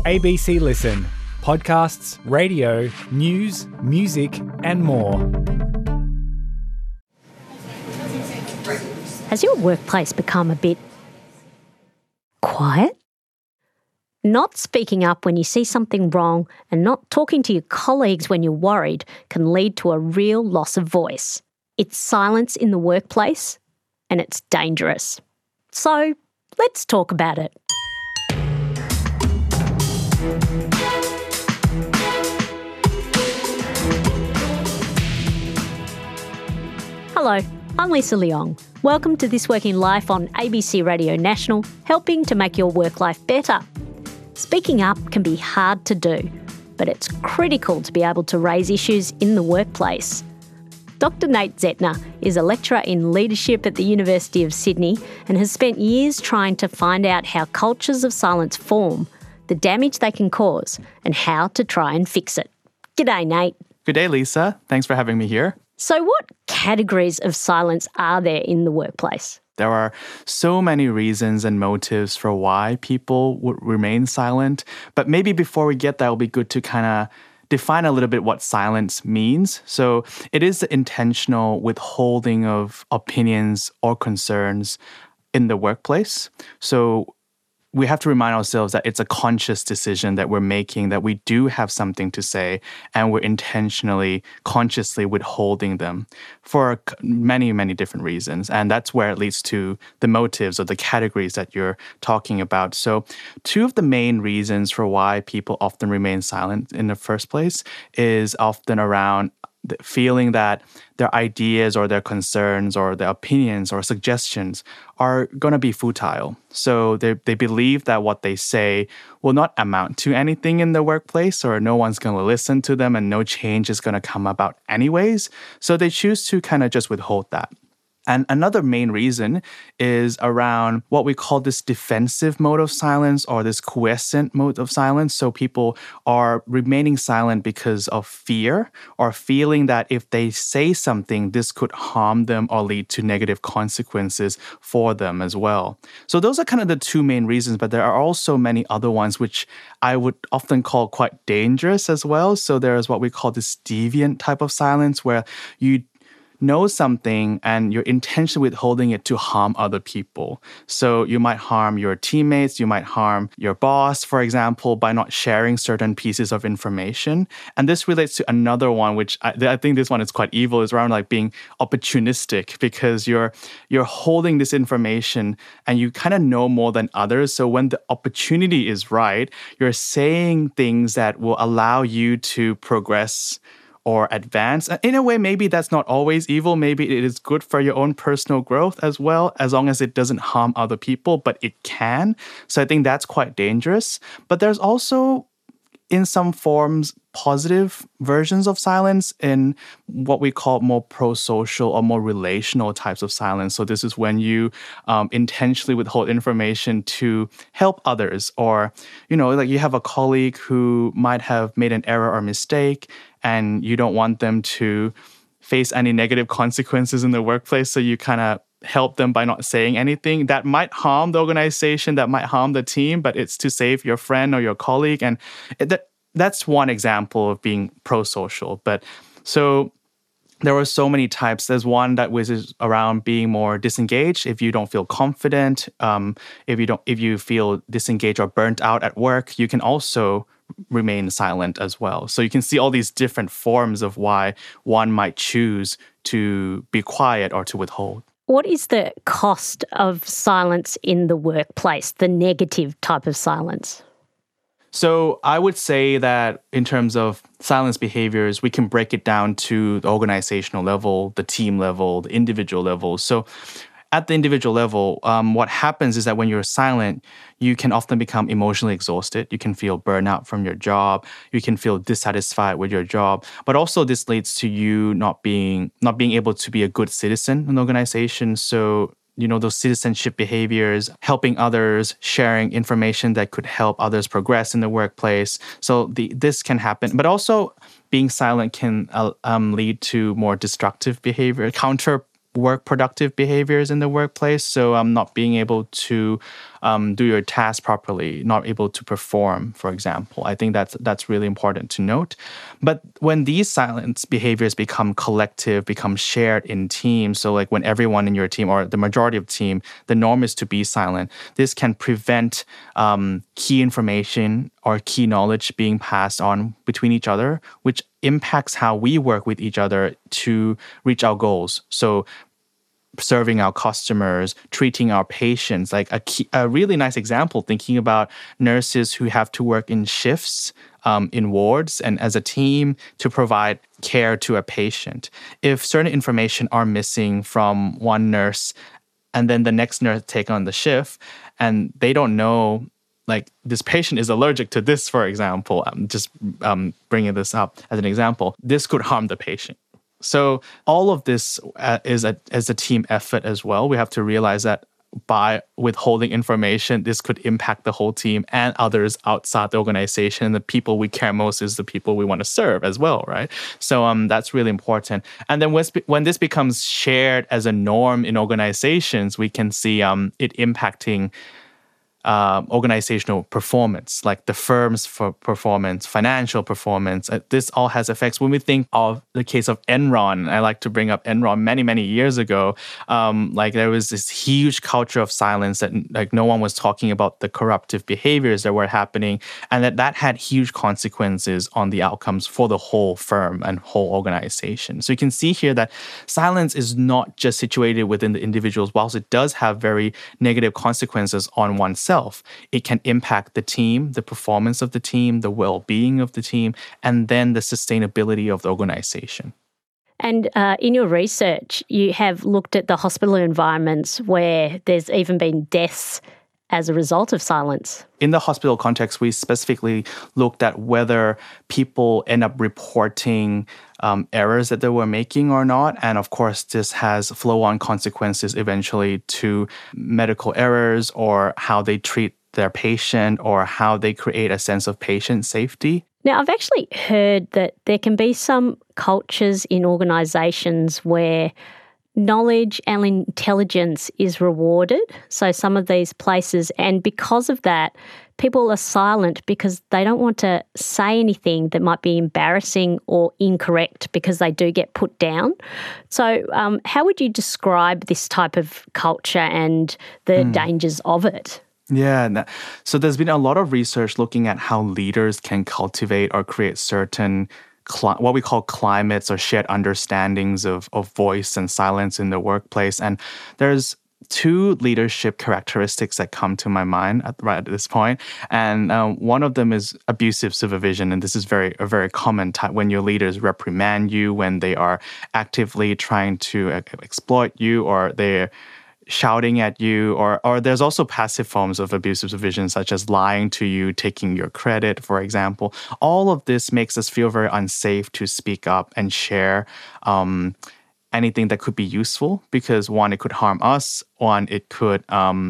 ABC Listen. Podcasts, radio, news, music, and more. Has your workplace become a bit quiet? Not speaking up when you see something wrong and not talking to your colleagues when you're worried can lead to a real loss of voice. It's silence in the workplace, and it's dangerous. So, let's talk about it. Hello, I'm Lisa Leong. Welcome to This Work in Life on ABC Radio National, helping to make your work life better. Speaking up can be hard to do, but it's critical to be able to raise issues in the workplace. Dr. Nate Zettner is a lecturer in leadership at the University of Sydney and has spent years trying to find out how cultures of silence form, the damage they can cause, and how to try and fix it. G'day, Nate. Good day, Lisa. Thanks for having me here. So what categories of silence are there in the workplace? There are so many reasons and motives for why people would remain silent. But maybe before we get there, it'll be good to kind of define a little bit what silence means. So it is the intentional withholding of opinions or concerns in the workplace. So we have to remind ourselves that it's a conscious decision that we're making, that we do have something to say, and we're intentionally, consciously withholding them for many, many different reasons. And that's where it leads to the motives or the categories that you're talking about. So two of the main reasons for why people often remain silent in the first place is often around the feeling that their ideas or their concerns or their opinions or suggestions are going to be futile. So they believe that what they say will not amount to anything in the workplace, or no one's going to listen to them and no change is going to come about anyways. So they choose to kind of just withhold that. And another main reason is around what we call this defensive mode of silence or this quiescent mode of silence. So people are remaining silent because of fear or feeling that if they say something, this could harm them or lead to negative consequences for them as well. So those are kind of the two main reasons, but there are also many other ones which I would often call quite dangerous as well. So there is what we call this deviant type of silence where you know something and you're intentionally withholding it to harm other people. So you might harm your teammates, you might harm your boss, for example, by not sharing certain pieces of information. And this relates to another one, which I think this one is quite evil, is around like being opportunistic, because you're holding this information and you kind of know more than others. So when the opportunity is right, you're saying things that will allow you to progress or advance. In a way, maybe that's not always evil. Maybe it is good for your own personal growth as well, as long as it doesn't harm other people, but it can. So I think that's quite dangerous. But there's also, in some forms, positive versions of silence in what we call more pro-social or more relational types of silence. So this is when you intentionally withhold information to help others, or, like you have a colleague who might have made an error or mistake, and you don't want them to face any negative consequences in the workplace. So you kind of help them by not saying anything. That might harm the organization, that might harm the team, but it's to save your friend or your colleague. And that's one example of being pro-social. But so there were so many types. There's one that was around being more disengaged. If you don't feel confident, if you feel disengaged or burnt out at work, you can also remain silent as well. So you can see all these different forms of why one might choose to be quiet or to withhold. What is the cost of silence in the workplace, the negative type of silence? So I would say that in terms of silence behaviors, we can break it down to the organizational level, the team level, the individual level. So at the individual level, what happens is that when you're silent, you can often become emotionally exhausted. You can feel burnout from your job. You can feel dissatisfied with your job. But also this leads to you not being able to be a good citizen in the organization. So those citizenship behaviors, helping others, sharing information that could help others progress in the workplace. So this can happen. But also being silent can lead to more destructive behavior, counter work productive behaviors in the workplace. So I'm not being able to do your task properly, not able to perform, for example. I think that's really important to note. But when these silence behaviors become collective, become shared in teams, so like when everyone in your team or the majority of the team, the norm is to be silent, this can prevent key information or key knowledge being passed on between each other, which impacts how we work with each other to reach our goals. So serving our customers, treating our patients, like a really nice example, thinking about nurses who have to work in shifts in wards and as a team to provide care to a patient. If certain information are missing from one nurse and then the next nurse take on the shift and they don't know, like this patient is allergic to this, for example, I'm just bringing this up as an example, this could harm the patient. So all of this is a team effort as well. We have to realize that by withholding information, this could impact the whole team and others outside the organization. And the people we care most is the people we want to serve as well, right? So that's really important. And then when this becomes shared as a norm in organizations, we can see it impacting organizational performance, like the firm's performance, financial performance. This all has effects. When we think of the case of Enron, I like to bring up Enron many, many years ago, like there was this huge culture of silence that like no one was talking about the corruptive behaviors that were happening, and that had huge consequences on the outcomes for the whole firm and whole organization. So you can see here that silence is not just situated within the individuals, whilst it does have very negative consequences on oneself. It can impact the team, the performance of the team, the well-being of the team, and then the sustainability of the organization. And in your research, you have looked at the hospital environments where there's even been deaths as a result of silence. In the hospital context, we specifically looked at whether people end up reporting errors that they were making or not. And of course, this has flow-on consequences eventually to medical errors or how they treat their patient or how they create a sense of patient safety. Now, I've actually heard that there can be some cultures in organisations where knowledge and intelligence is rewarded. So some of these places, and because of that, people are silent because they don't want to say anything that might be embarrassing or incorrect because they do get put down. So how would you describe this type of culture and the dangers of it? Yeah, so there's been a lot of research looking at how leaders can cultivate or create certain what we call climates or shared understandings of voice and silence in the workplace. And there's two leadership characteristics that come to my mind right at this point. And one of them is abusive supervision. And this is a very common type when your leaders reprimand you, when they are actively trying to exploit you, or they're shouting at you, or there's also passive forms of abusive supervision, such as lying to you, taking your credit, for example. All of this makes us feel very unsafe to speak up and share anything that could be useful, because one, it could harm us, one, it could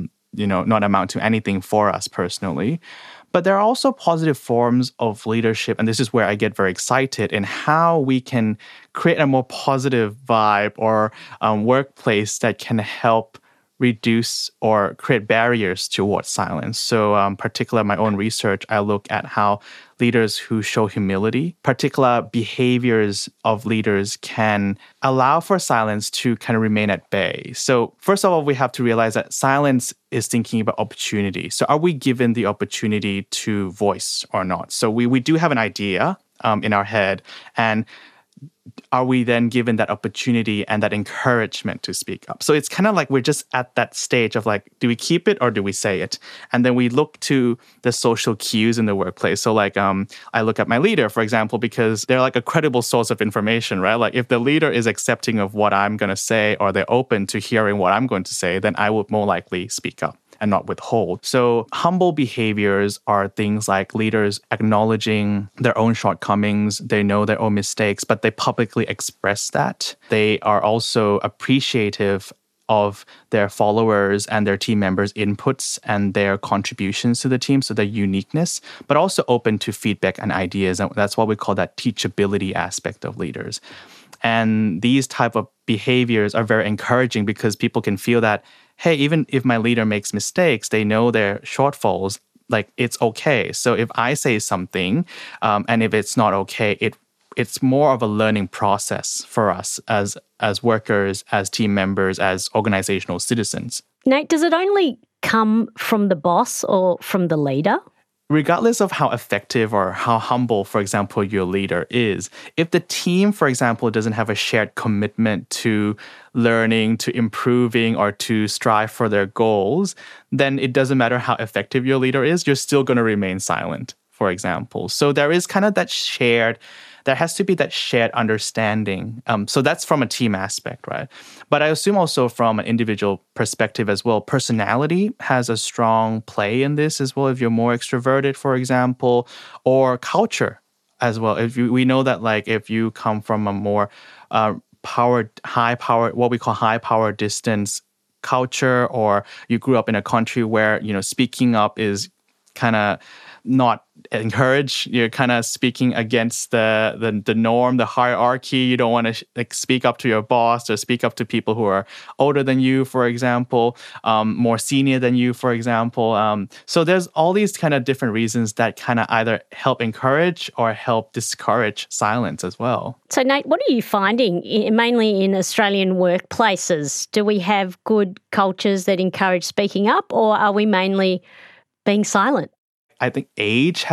not amount to anything for us personally. But there are also positive forms of leadership, and this is where I get very excited in how we can create a more positive vibe or workplace that can help reduce or create barriers towards silence. So particularly my own research, I look at how leaders who show humility, particular behaviors of leaders can allow for silence to kind of remain at bay. So first of all, we have to realize that silence is thinking about opportunity. So are we given the opportunity to voice or not? So we do have an idea in our head, and are we then given that opportunity and that encouragement to speak up? So it's kind of like we're just at that stage of like, do we keep it or do we say it? And then we look to the social cues in the workplace. So like I look at my leader, for example, because they're like a credible source of information, right? Like if the leader is accepting of what I'm going to say, or they're open to hearing what I'm going to say, then I would more likely speak up and not withhold. So humble behaviors are things like leaders acknowledging their own shortcomings. They know their own mistakes, but they publicly express that. They are also appreciative of their followers and their team members' inputs and their contributions to the team, so their uniqueness, but also open to feedback and ideas. And that's what we call that teachability aspect of leaders. And these type of behaviors are very encouraging because people can feel that, hey, even if my leader makes mistakes, they know their shortfalls, like it's okay. So if I say something and if it's not okay, it's more of a learning process for us as workers, as team members, as organizational citizens. Nate, does it only come from the boss or from the leader? Regardless of how effective or how humble, for example, your leader is, if the team, for example, doesn't have a shared commitment to learning, to improving, or to strive for their goals, then it doesn't matter how effective your leader is, you're still going to remain silent, for example. So there is kind of there has to be that shared understanding. So that's from a team aspect, right? But I assume also from an individual perspective as well, personality has a strong play in this as well. If you're more extroverted, for example, or culture as well. We know that like if you come from a more high power, what we call high power distance culture, or you grew up in a country where, speaking up is kind of not encouraged. You're kind of speaking against the norm, the hierarchy. You don't want to speak up to your boss or speak up to people who are older than you, for example, more senior than you, for example. So there's all these kind of different reasons that kind of either help encourage or help discourage silence as well. So Nate, what are you finding mainly in Australian workplaces? Do we have good cultures that encourage speaking up, or are we mainly being silent? I think age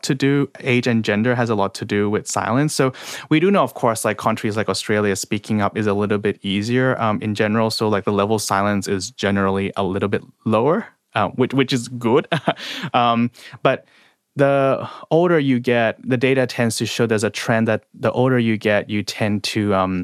and gender has a lot to do with silence. So we do know, of course, like countries like Australia, speaking up is a little bit easier in general. So like the level of silence is generally a little bit lower, which is good. But the older you get, the data tends to show there's a trend that the older you get, you tend to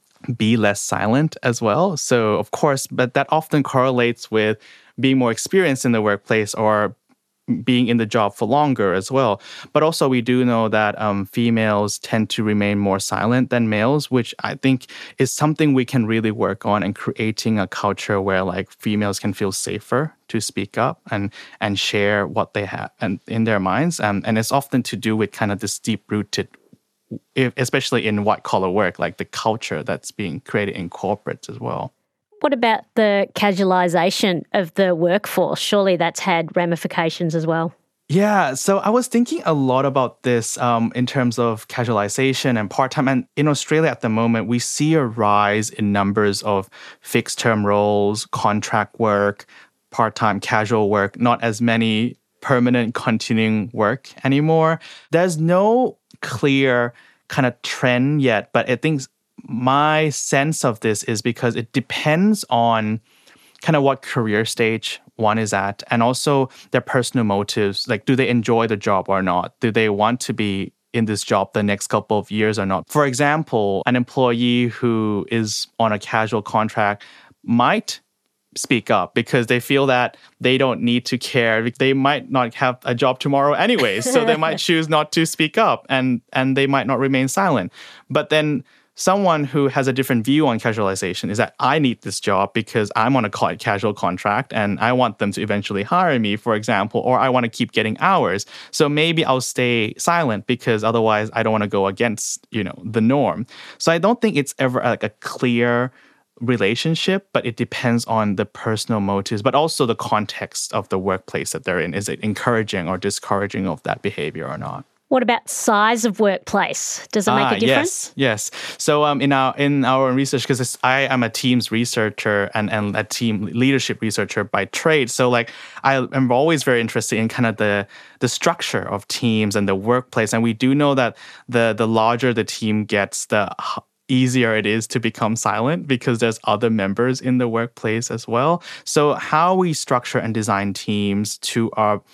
be less silent as well. So of course, but that often correlates with being more experienced in the workplace or being in the job for longer as well. But also we do know that females tend to remain more silent than males, which I think is something we can really work on, and creating a culture where like females can feel safer to speak up and share what they have and in their minds. And it's often to do with kind of this deep-rooted, especially in white-collar work, like the culture that's being created in corporates as well. What about the casualisation of the workforce? Surely that's had ramifications as well. Yeah, so I was thinking a lot about this in terms of casualization and part-time. And in Australia at the moment, we see a rise in numbers of fixed-term roles, contract work, part-time casual work, not as many permanent continuing work anymore. There's no clear kind of trend yet, but I think my sense of this is because it depends on kind of what career stage one is at, and also their personal motives. Like, do they enjoy the job or not? Do they want to be in this job the next couple of years or not? For example, an employee who is on a casual contract might speak up because they feel that they don't need to care. They might not have a job tomorrow anyways, so they might choose not to speak up, and they might not remain silent. But then someone who has a different view on casualization is that I need this job because I'm on a casual contract and I want them to eventually hire me, for example, or I want to keep getting hours. So maybe I'll stay silent because otherwise I don't want to go against, the norm. So I don't think it's ever like a clear relationship, but it depends on the personal motives, but also the context of the workplace that they're in. Is it encouraging or discouraging of that behavior or not? What about size of workplace? Does it make a difference? Yes. So in our research, because I am a teams researcher and a team leadership researcher by trade, so like I am always very interested in kind of the structure of teams and the workplace. And we do know that the larger the team gets, the easier it is to become silent because there's other members in the workplace as well. So how we structure and design teams to our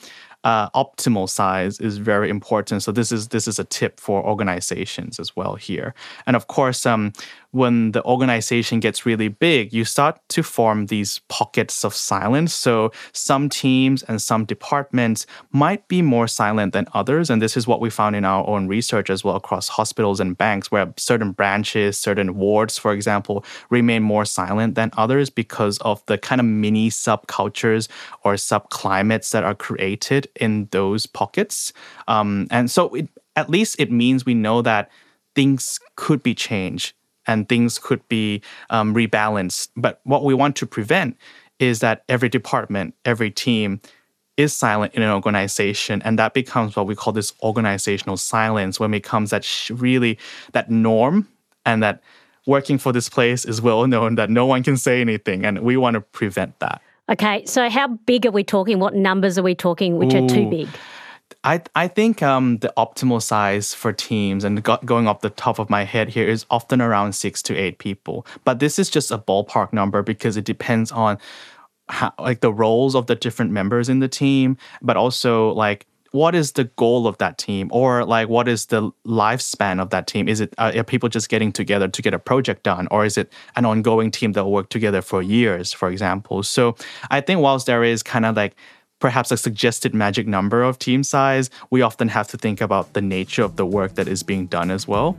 optimal size is very important. So this is a tip for organizations as well here. And of course, when the organization gets really big, you start to form these pockets of silence. So some teams and some departments might be more silent than others. And this is what we found in our own research as well across hospitals and banks, where certain branches, certain wards, for example, remain more silent than others because of the kind of mini subcultures or subclimates that are created in those pockets. And so at least it means we know that things could be changed and things could be rebalanced. But what we want to prevent is that every department, every team is silent in an organization, and that becomes what we call this organizational silence, when it becomes that really that norm, and that working for this place is well known that no one can say anything, and we want to prevent that. Okay, so how big are we talking? What numbers are we talking which are too big? I think the optimal size for teams, and going off the top of my head here, is often around 6 to 8 people. But this is just a ballpark number because it depends on how, like, the roles of the different members in the team, but also like what is the goal of that team, or like what is the lifespan of that team? Is it are people just getting together to get a project done, or is it an ongoing team that will work together for years, for example? So I think whilst there is kind of like perhaps a suggested magic number of team size, we often have to think about the nature of the work that is being done as well.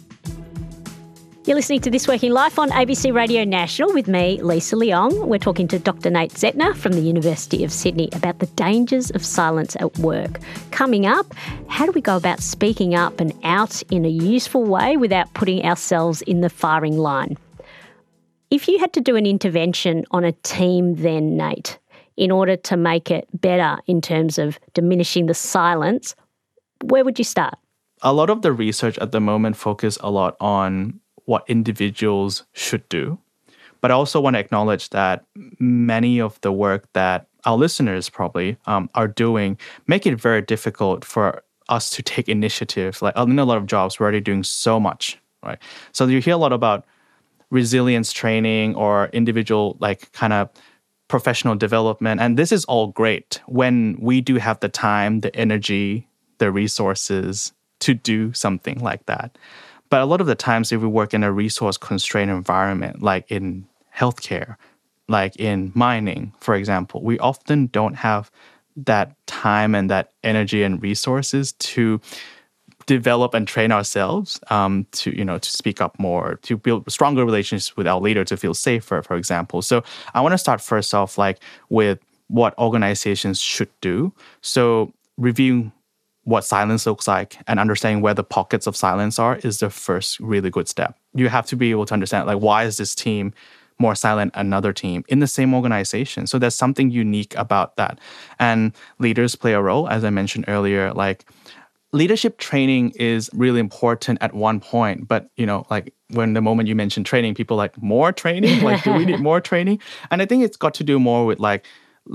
You're listening to This Working Life on ABC Radio National with me, Lisa Leong. We're talking to Dr. Nate Zettner from the University of Sydney about the dangers of silence at work. Coming up, how do we go about speaking up and out in a useful way without putting ourselves in the firing line? If you had to do an intervention on a team then, Nate, in order to make it better in terms of diminishing the silence, where would you start? A lot of the research at the moment focus a lot on what individuals should do. But I also want to acknowledge that many of the work that our listeners probably are doing make it very difficult for us to take initiative. Like in a lot of jobs, we're already doing so much, right? So you hear a lot about resilience training or individual like kind of professional development. And this is all great when we do have the time, the energy, the resources to do something like that. But a lot of the times, if we work in a resource-constrained environment, like in healthcare, like in mining, for example, we often don't have that time and that energy and resources to develop and train ourselves to speak up more, to build stronger relationships with our leader, to feel safer, for example. So I want to start first off with what organizations should do. So reviewing what silence looks like and understanding where the pockets of silence are is the first really good step. You have to be able to understand, like, why is this team more silent than another team in the same organization? So there's something unique about that. And leaders play a role, as I mentioned earlier. Like, leadership training is really important at one point, but like when the moment you mention training, people like, more training? Like, do we need more training? And I think it's got to do more with like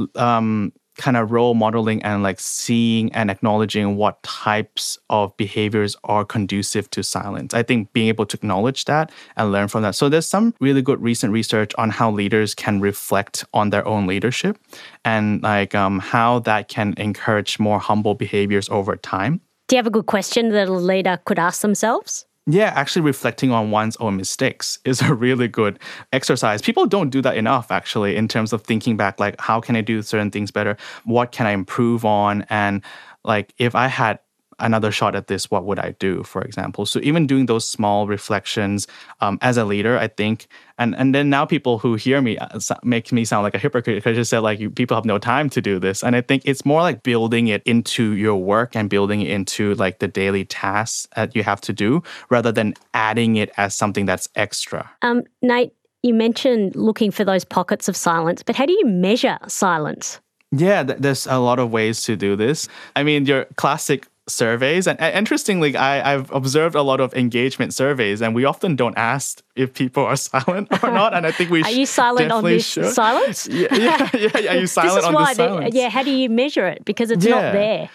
kind of role modeling and like seeing and acknowledging what types of behaviors are conducive to silence. I think being able to acknowledge that and learn from that. So there's some really good recent research on how leaders can reflect on their own leadership and like how that can encourage more humble behaviors over time. Do you have a good question that a leader could ask themselves? Yeah, actually reflecting on one's own mistakes is a really good exercise. People don't do that enough, actually, in terms of thinking back, like, how can I do certain things better? What can I improve on? And like, if I had another shot at this, what would I do, for example? So even doing those small reflections as a leader, I think, and then now people who hear me make me sound like a hypocrite because I just said, like, people have no time to do this. And I think it's more like building it into your work and building it into like the daily tasks that you have to do rather than adding it as something that's extra. Nate, you mentioned looking for those pockets of silence, but how do you measure silence? Yeah, there's a lot of ways to do this. I mean, your classic surveys. And interestingly, I've observed a lot of engagement surveys, and we often don't ask if people are silent or not. And I think we Are you silent on this silence? Yeah. Are you silent on this silence? How do you measure it? Because it's not there.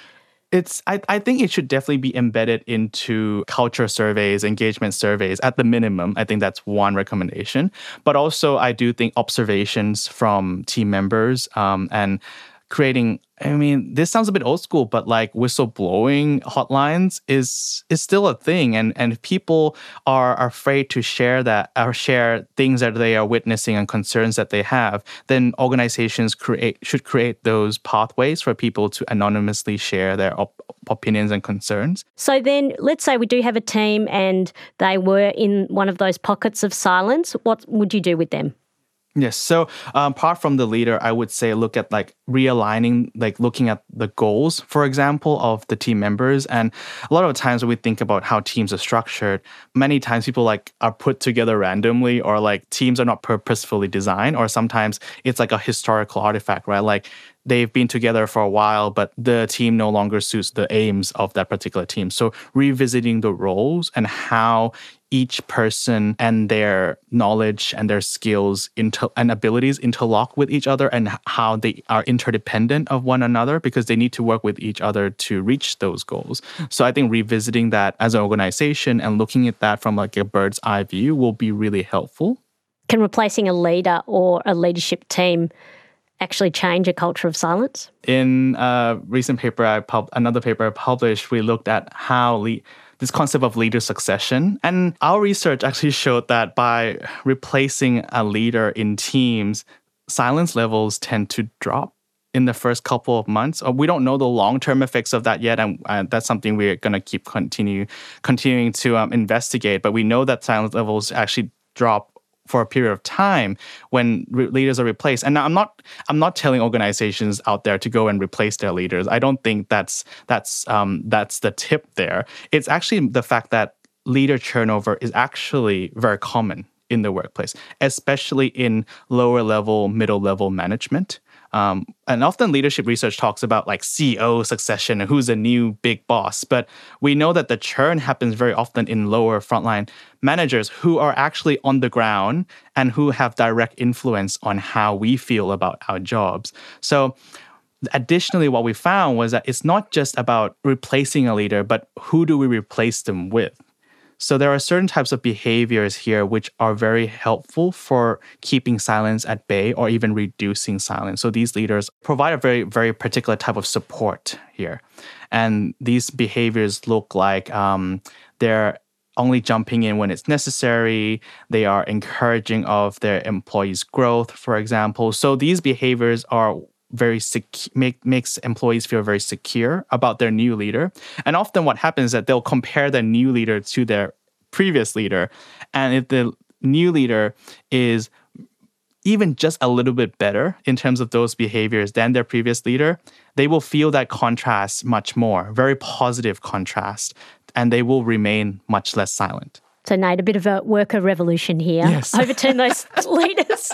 I think it should definitely be embedded into culture surveys, engagement surveys at the minimum. I think that's one recommendation. But also, I do think observations from team members and creating, this sounds a bit old school, but like whistleblowing hotlines is still a thing. And if people are afraid to share that or share things that they are witnessing and concerns that they have, then organizations should create those pathways for people to anonymously share their opinions and concerns. So then let's say we do have a team and they were in one of those pockets of silence. What would you do with them? Yes. So apart from the leader, I would say look at like realigning, like looking at the goals, for example, of the team members. And a lot of times when we think about how teams are structured, many times people like are put together randomly, or like teams are not purposefully designed, or sometimes it's like a historical artifact, right? Like they've been together for a while, but the team no longer suits the aims of that particular team. So revisiting the roles and how each person and their knowledge and their skills and abilities interlock with each other, and how they are interdependent of one another, because they need to work with each other to reach those goals. So I think revisiting that as an organization and looking at that from like a bird's eye view will be really helpful. Can replacing a leader or a leadership team actually change a culture of silence? In a recent paper, another paper I published, we looked at how this concept of leader succession. And our research actually showed that by replacing a leader in teams, silence levels tend to drop in the first couple of months. We don't know the long-term effects of that yet, and that's something we're going to keep continuing to investigate. But we know that silence levels actually drop for a period of time when leaders are replaced. And I'm not telling organizations out there to go and replace their leaders. I don't think that's the tip there. It's actually the fact that leader turnover is actually very common in the workplace, especially in lower level, middle level management. And often leadership research talks about like CEO succession and who's a new big boss. But we know that the churn happens very often in lower frontline managers who are actually on the ground and who have direct influence on how we feel about our jobs. So additionally, what we found was that it's not just about replacing a leader, but who do we replace them with? So there are certain types of behaviors here which are very helpful for keeping silence at bay or even reducing silence. So these leaders provide a very, very particular type of support here. And these behaviors look like they're only jumping in when it's necessary. They are encouraging of their employees' growth, for example. So these behaviors are very makes employees feel very secure about their new leader. And often what happens is that they'll compare their new leader to their previous leader. And if the new leader is even just a little bit better in terms of those behaviors than their previous leader, they will feel that contrast much more, very positive contrast, and they will remain much less silent. So, Nate, a bit of a worker revolution here. Yes. Overturn those leaders.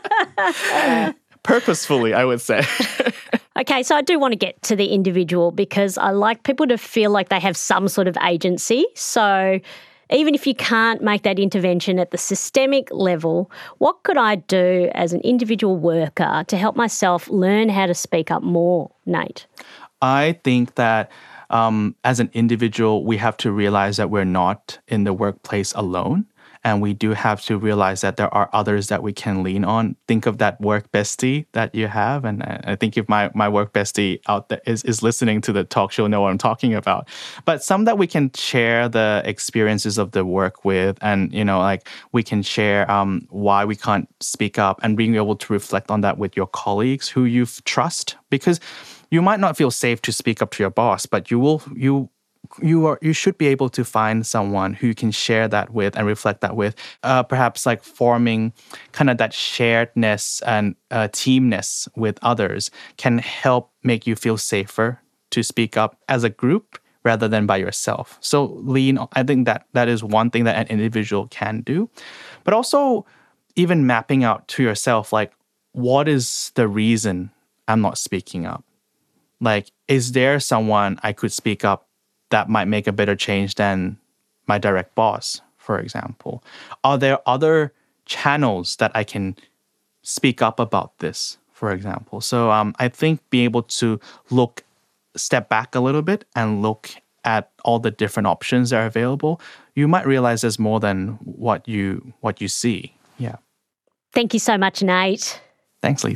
Purposefully, I would say. Okay, so I do want to get to the individual because I like people to feel like they have some sort of agency. So even if you can't make that intervention at the systemic level, what could I do as an individual worker to help myself learn how to speak up more, Nate? I think that as an individual, we have to realize that we're not in the workplace alone. And we do have to realize that there are others that we can lean on. Think of that work bestie that you have. And I think if my work bestie out there is listening to the talk, she'll know what I'm talking about. But some that we can share the experiences of the work with, and, like we can share why we can't speak up, and being able to reflect on that with your colleagues who you trust. Because you might not feel safe to speak up to your boss, but you should be able to find someone who you can share that with and reflect that with. Perhaps like forming kind of that sharedness and teamness with others can help make you feel safer to speak up as a group rather than by yourself. So I think that is one thing that an individual can do. But also even mapping out to yourself, like, what is the reason I'm not speaking up? Like, is there someone I could speak up that might make a better change than my direct boss, for example? Are there other channels that I can speak up about this, for example? So I think being able to step back a little bit and look at all the different options that are available, you might realize there's more than what you see. Yeah. Thank you so much, Nate. Thanks, Lisa.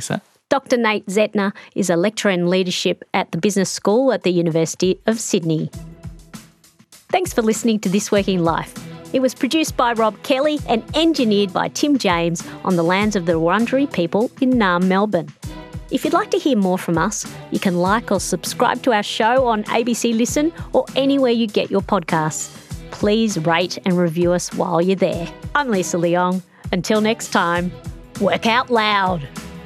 Dr. Nate Zetner is a lecturer in leadership at the Business School at the University of Sydney. Thanks for listening to This Working Life. It was produced by Rob Kelly and engineered by Tim James on the lands of the Wurundjeri people in Naarm, Melbourne. If you'd like to hear more from us, you can like or subscribe to our show on ABC Listen or anywhere you get your podcasts. Please rate and review us while you're there. I'm Lisa Leong. Until next time, work out loud.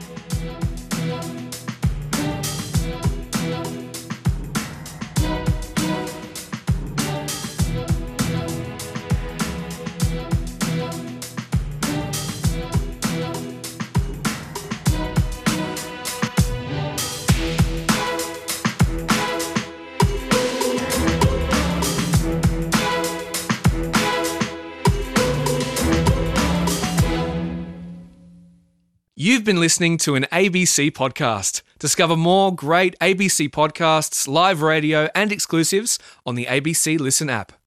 You've been listening to an ABC podcast. Discover more great ABC podcasts, live radio, and exclusives on the ABC Listen app.